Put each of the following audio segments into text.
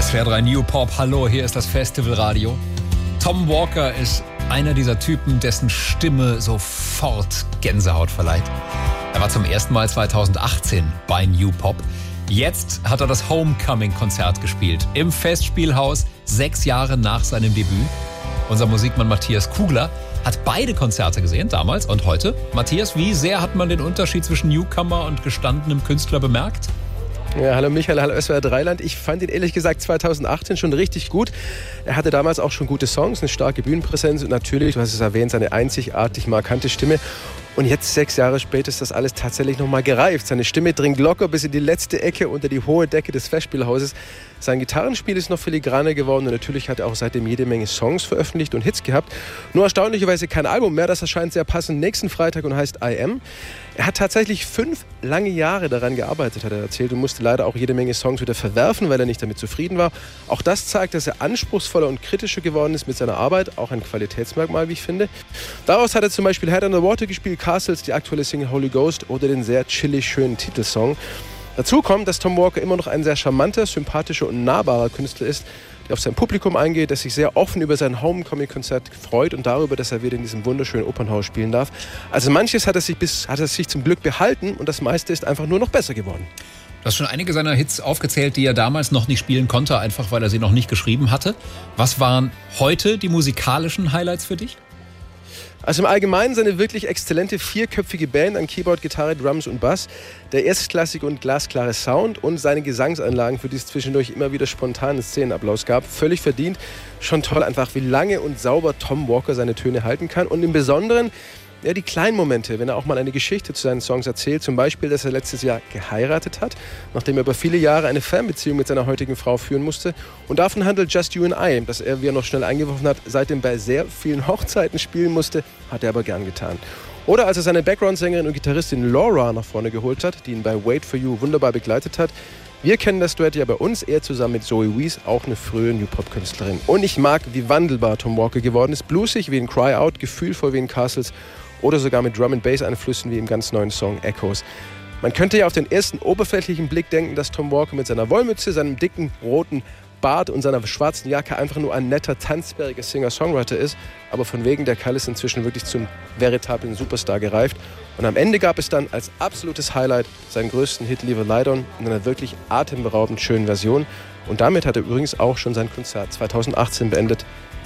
SWR 3 New Pop, hallo, hier ist das Festivalradio. Tom Walker ist einer dieser Typen, dessen Stimme sofort Gänsehaut verleiht. Er war zum ersten Mal 2018 bei New Pop. Jetzt hat er das Homecoming-Konzert gespielt im Festspielhaus, 6 Jahre nach seinem Debüt. Unser Musikmann Matthias Kugler hat beide Konzerte gesehen, damals und heute. Matthias, wie sehr hat man den Unterschied zwischen Newcomer und gestandenem Künstler bemerkt? Ja, hallo Michael, hallo SWR 3-Land. Ich fand ihn ehrlich gesagt 2018 schon richtig gut. Er hatte damals auch schon gute Songs, eine starke Bühnenpräsenz und natürlich, du hast es erwähnt, seine einzigartig markante Stimme. Und jetzt 6 Jahre später ist das alles tatsächlich nochmal gereift. Seine Stimme dringt locker bis in die letzte Ecke unter die hohe Decke des Festspielhauses. Sein Gitarrenspiel ist noch filigraner geworden und natürlich hat er auch seitdem jede Menge Songs veröffentlicht und Hits gehabt. Nur erstaunlicherweise kein Album mehr, das erscheint sehr passend nächsten Freitag und heißt I Am. Er hat tatsächlich 5 lange Jahre daran gearbeitet, hat er erzählt, und musste leider auch jede Menge Songs wieder verwerfen, weil er nicht damit zufrieden war. Auch das zeigt, dass er anspruchsvoller und kritischer geworden ist mit seiner Arbeit, auch ein Qualitätsmerkmal, wie ich finde. Daraus hat er zum Beispiel Head Under Water gespielt, Castles, die aktuelle Single Holy Ghost oder den sehr chillig schönen Titelsong. Dazu kommt, dass Tom Walker immer noch ein sehr charmanter, sympathischer und nahbarer Künstler ist, der auf sein Publikum eingeht, der sich sehr offen über sein Homecoming-Konzert freut und darüber, dass er wieder in diesem wunderschönen Opernhaus spielen darf. Also manches hat er sich zum Glück behalten und das meiste ist einfach nur noch besser geworden. Du hast schon einige seiner Hits aufgezählt, die er damals noch nicht spielen konnte, einfach weil er sie noch nicht geschrieben hatte. Was waren heute die musikalischen Highlights für dich? Also im Allgemeinen seine wirklich exzellente 4-köpfige Band an Keyboard, Gitarre, Drums und Bass, der erstklassige und glasklare Sound und seine Gesangsanlagen, für die es zwischendurch immer wieder spontanen Szenenapplaus gab. Völlig verdient. Schon toll einfach, wie lange und sauber Tom Walker seine Töne halten kann. Und im Besonderen ja, die kleinen Momente, wenn er auch mal eine Geschichte zu seinen Songs erzählt. Zum Beispiel, dass er letztes Jahr geheiratet hat, nachdem er über viele Jahre eine Fernbeziehung mit seiner heutigen Frau führen musste. Und davon handelt Just You and I, dass er, wie er noch schnell eingeworfen hat, seitdem bei sehr vielen Hochzeiten spielen musste, hat er aber gern getan. Oder als er seine Background-Sängerin und Gitarristin Laura nach vorne geholt hat, die ihn bei Wait For You wunderbar begleitet hat. Wir kennen das Duett ja bei uns, er zusammen mit Zoe Wees, auch eine frühe New-Pop-Künstlerin. Und ich mag, wie wandelbar Tom Walker geworden ist. Bluesig wie in Cry Out, gefühlvoll wie in Castles oder sogar mit Drum-and-Bass-Einflüssen wie im ganz neuen Song Echoes. Man könnte ja auf den ersten oberflächlichen Blick denken, dass Tom Walker mit seiner Wollmütze, seinem dicken roten Bart und seiner schwarzen Jacke einfach nur ein netter, tanzbäriger Singer-Songwriter ist. Aber von wegen, der Kerl ist inzwischen wirklich zum veritablen Superstar gereift. Und am Ende gab es dann als absolutes Highlight seinen größten Hit Leave a Light On in einer wirklich atemberaubend schönen Version. Und damit hat er übrigens auch schon sein Konzert 2018 beendet.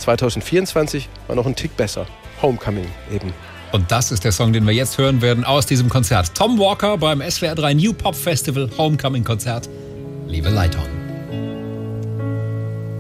2024 war noch ein Tick besser. Homecoming eben. Und das ist der Song, den wir jetzt hören werden aus diesem Konzert. Tom Walker beim SWR 3 New Pop Festival Homecoming Konzert. Leave a Light On.